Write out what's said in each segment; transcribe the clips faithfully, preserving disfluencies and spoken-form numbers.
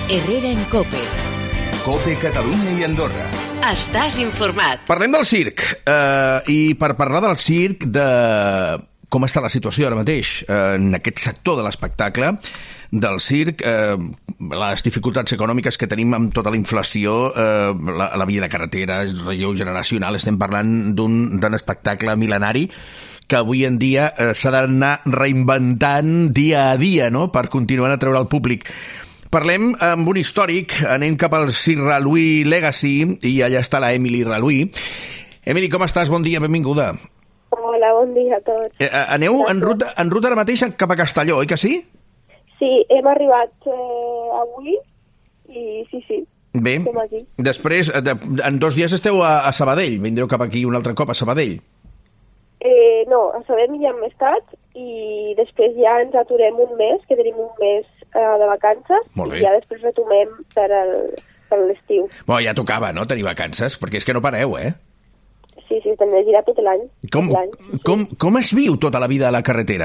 Herrera en COPE. COPE Catalunya i Andorra. Estàs informat. Parlem del circ. Uh, I per parlar del circ, de com està la situació ara mateix uh, en aquest sector de l'espectacle, del circ, eh, les dificultats econòmiques que tenim amb tota la inflació, eh, la, la via de carretera, el relleu generacional, estem parlant d'un d'un espectacle mil·lenari que avui en dia eh, s'ha d'anar reinventant dia a dia, no?, per continuar a treure al públic. Parlem amb un històric, anem cap al Circ Reluí Legacy, i allà està la Emily Reluí. Emily, com estàs? Bon dia, benvinguda. Hola, bon dia a tots. Eh, aneu en ruta, en ruta ara mateix cap a Castelló, oi que sí? Sí, hem arribat eh, avui i sí, sí, bé, estem aquí. Després, de, en dos dies esteu a, a Sabadell, vindreu cap aquí un altre cop a Sabadell. Eh, no, a Sabadell ja hem estat i després ja ens aturem un mes, que tenim un mes eh, de vacances, i ja després retomem per, el, per l'estiu. Bon, ja tocava, no?, tenir vacances, perquè és que no pareu, eh? Sí, sí, estem de gira tot l'any. Com, sí. com, com es viu tota la vida a la carretera?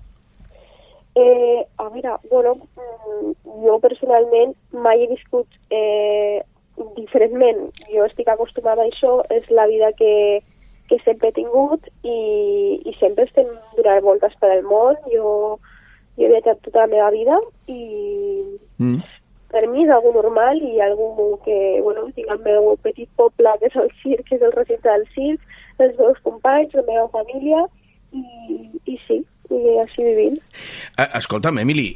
Eh, a veure, bueno, jo personalment mai he viscut eh, diferentment. Jo estic acostumada a això, és la vida que, que sempre he tingut i, i sempre estem donant voltes per el món. Jo, jo he viatjat tota la meva vida i mm. per mi és algo normal i algo que, bueno, tinc el meu petit poble, que és el circ, que és el recinte del circ, els meus companys, la meva família i, i sí, i així vivint. Escolta'm, Emily,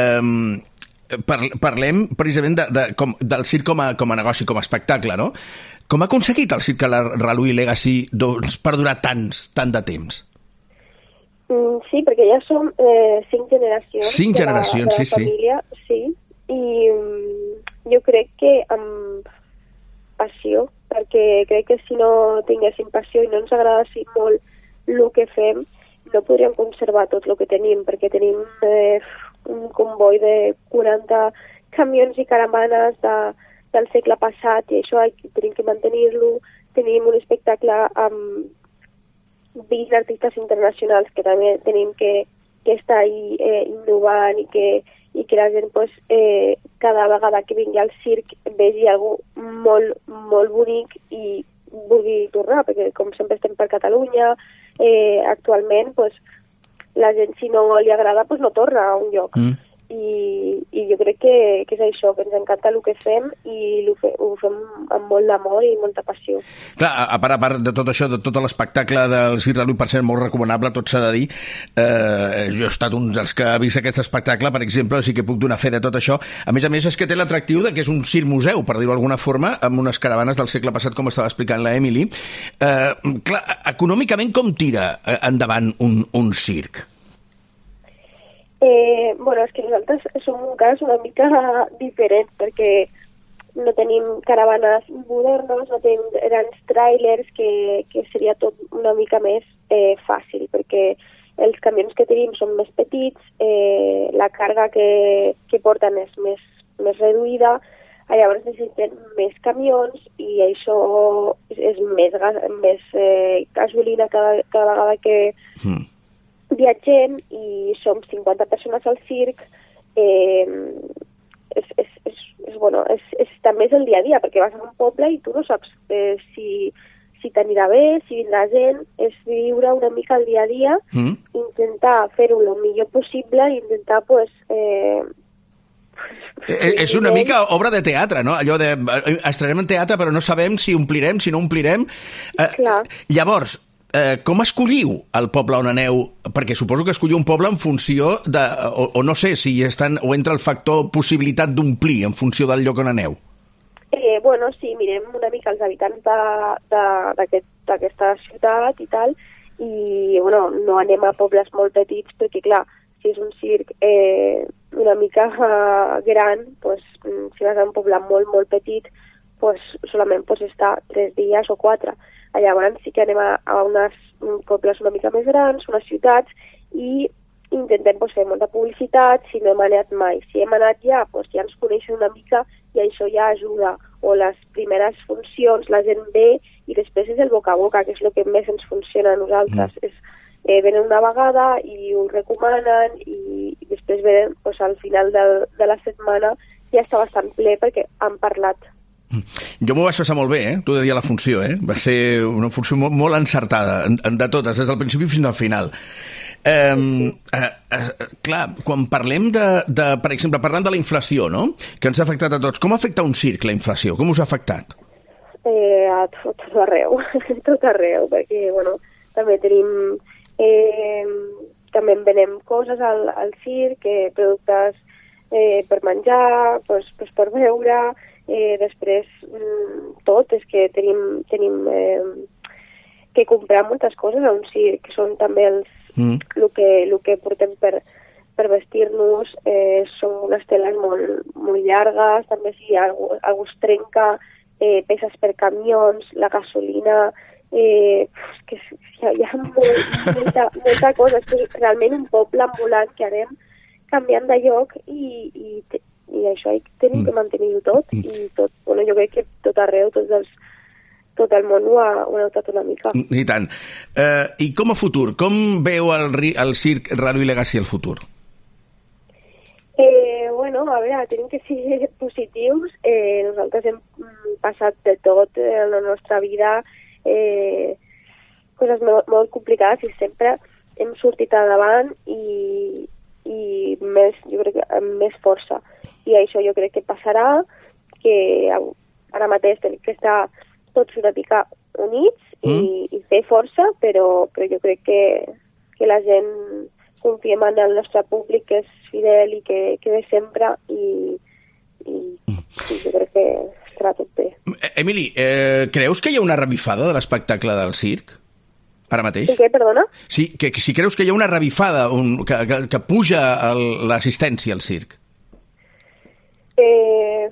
eh, parlem precisament de, de, com, del circ com a, com a negoci, com a espectacle, no? Com ha aconseguit el Circ Reluí Legacy doncs, per durar tants, tant de temps? Mm, sí, perquè ja som eh, cinc generacions. Cinc generacions, de la, de la sí, família, sí. Sí, i um, jo crec que amb passió, perquè crec que si no tinguéssim passió i no ens agradessin molt el que fem, no podríem conservar tot el que tenim, perquè tenim eh, un comboi de quaranta camions i caravanes de, del segle passat i això tenim que mantenir-lo. Tenim un espectacle amb vint artistes internacionals que també tenim que, que estar ahí eh, innovant i que, i que la gent pues, eh, cada vegada que vingui al circ vegi algo molt, molt bonic i vulgui tornar, perquè com sempre estem per Catalunya, eh, actualment pues, la gent si no li agrada pues, no torna a un lloc. Mm. I, i jo crec que, que és això, que ens encanta el que fem i ho, fe, ho fem amb molt d'amor i molta passió. Clar, a part, a part de tot això, de tot l'espectacle del Circ Reluí, per ser molt recomanable, tot s'ha de dir, eh, jo he estat un dels que ha vist aquest espectacle, per exemple, sí que puc donar fe de tot això. A més a més, és que té l'atractiu de que és un circ museu, per dir-ho d'alguna forma, amb unes caravanes del segle passat, com estava explicant la Emily. Eh, clar, econòmicament com tira endavant un, un circ? Eh, bueno, és que nosaltres som un cas una mica diferent perquè no tenim caravanes modernes, no tenim grans tràilers, que, que seria tot una mica més eh, fàcil, perquè els camions que tenim són més petits, eh, la càrrega que, que porten és més, més reduïda, llavors necessitem més camions i això és més, més eh, gasolina cada, cada vegada que... Mm. viatgem i som cinquanta persones al circ. eh, és, és, és, és, bueno, és, és, també és el dia a dia, perquè vas a un poble i tu no saps eh, si, si t'anirà bé, si vindrà gent, és viure una mica el dia a dia, mm. intentar fer-ho el millor possible i intentar, pues... Eh, Eh, és una mica obra de teatre, no? Allò de... Estrenem en teatre, però no sabem si omplirem, si no omplirem. Eh, llavors, eh, com escolliu el poble on aneu? Perquè suposo que escolliu un poble en funció de... O, o no sé, si estan, o entra el factor possibilitat d'omplir en funció del lloc on aneu. Eh, bueno, sí, mirem una mica els habitants d'aquesta aquest, ciutat i tal, i bueno, no anem a pobles molt petits, perquè clar, si és un circ eh, una mica uh, gran, pues, si vas a un poble molt, molt petit, pues, solament pots estar tres dies o quatre. Llavors sí que anem a, a unes pobles una mica més grans, unes ciutats, i intentem pues, fer molta publicitat si no hem anat mai. Si hem anat ja, pues, ja ens coneixen una mica i això ja ajuda. O les primeres funcions la gent ve i després és el boca a boca, que és el que més ens funciona a nosaltres. Mm. És eh, venen una vegada i ho recomanen i, i després venen pues, al final de, de la setmana ja està bastant ple perquè han parlat. Jo m'ho vaig passar molt bé, eh? T'ho he de dir a la funció, eh? Va ser una funció molt, molt encertada, de totes, des del principi fins al final. Eh, eh, eh, clar, quan parlem de, de, per exemple, parlant de la inflació, no?, que ens ha afectat a tots, com afecta un circ la inflació? Com us ha afectat? Eh, a tot, tot arreu, tot arreu, perquè, bueno, també tenim, eh, també en venem coses al, al circ, eh, productes eh, per menjar, pues, pues per beure, eh, després mm, tot, és que tenim, tenim eh, que comprar moltes coses a un circ, que són també els Mm. el que, el que portem per, per vestir-nos, eh, són unes teles molt, molt llargues, també si algú, algú es trenca, eh, peces per camions, la gasolina, eh, que hi ha, hi ha molt, molta, molta cosa, és que realment un poble ambulant que anem canviant de lloc i, i, i això tenim que mantenir-ho tot, mm. i tot, bueno, jo crec que tot arreu, tots els tot el món ho ha, ho ha notat una mica. I tant. Uh, I com a futur? Com veu el, el circ Rally Legacy el futur? Eh, bueno, a veure, tenim que ser positius. Eh, nosaltres hem passat de tot en la nostra vida, eh, coses molt, molt complicades, i sempre hem sortit endavant i, i més, jo crec que amb més força. I això jo crec que passarà, que ara mateix tenim que estar tots una mica units i, mm. i fer força, però, però jo crec que, que la gent confiem en el nostre públic, que és fidel i que, que ve sempre, i, i, mm. i jo crec que estarà tot bé. Emili, eh, creus que hi ha una revifada de l'espectacle del circ? Ara mateix? I què, perdona? Sí, que, que si creus que hi ha una revifada, un, que, que, que puja l'assistència al circ? Eh...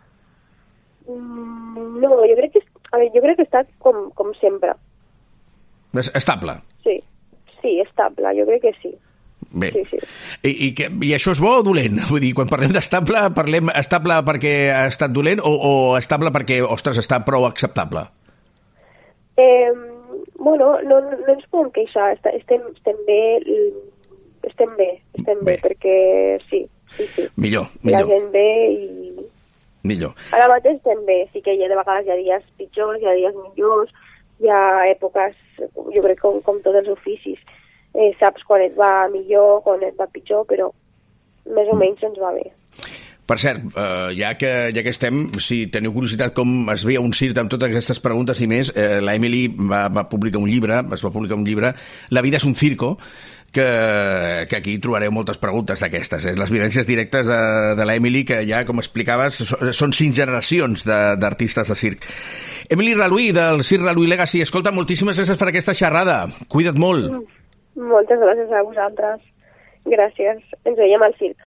No, jo crec que A veure, jo crec que està com, com sempre. Estable? Sí, sí, estable, jo crec que sí. Bé. Sí, sí. I, i, que, I això és bo o dolent? Vull dir, quan parlem d'estable, parlem estable perquè ha estat dolent o, o estable perquè, ostres, està prou acceptable? Eh, bueno, no, no ens podem queixar, estem, estem bé, estem bé, estem bé, bé perquè sí, sí, sí. Millor, millor. La gent bé i... Millor. Ara mateix estem bé, sí que hi ha de vegades hi ha dies pitjors, hi ha dies millors, hi ha èpoques, jo crec com, com tots els oficis, eh, saps quan et va millor, quan et va pitjor, però més o menys ens va bé. Per cert, eh, ja, que, ja que estem, si teniu curiositat com es veia un circ amb totes aquestes preguntes i més, eh, la Emily va, va publicar un llibre, es va publicar un llibre, La vida és un circo, que, que aquí trobareu moltes preguntes d'aquestes. Eh? Les vivències directes de, de la Emily, que ja, com explicaves, són cinc generacions d'artistes de, de circ. Emily Raluí, del Circ Rally Legacy, escolta, moltíssimes gràcies per aquesta xerrada. Cuida't molt. Moltes gràcies a vosaltres. Gràcies. Ens veiem al circ.